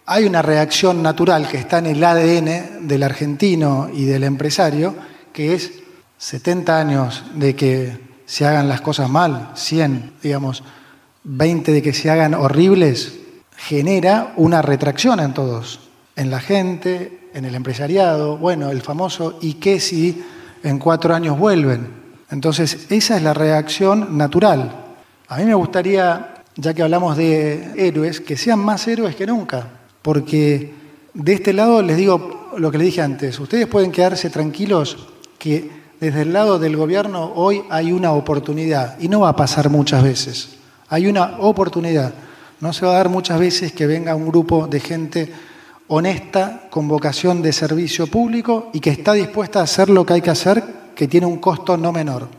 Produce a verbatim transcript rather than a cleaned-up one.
hay una reacción natural que está en el A D N del argentino y del empresario, que es setenta años de que se hagan las cosas mal, cien, digamos, veinte de que se hagan horribles, genera una retracción en todos, en la gente, en el empresariado, bueno, el famoso ¿y qué si en cuatro años vuelven? Entonces, esa es la reacción natural. A mí me gustaría, ya que hablamos de héroes, que sean más héroes que nunca, porque de este lado les digo lo que les dije antes, ustedes pueden quedarse tranquilos que desde el lado del gobierno hoy hay una oportunidad, y no va a pasar muchas veces, hay una oportunidad. No se va a dar muchas veces que venga un grupo de gente honesta, con vocación de servicio público y que está dispuesta a hacer lo que hay que hacer, que tiene un costo no menor.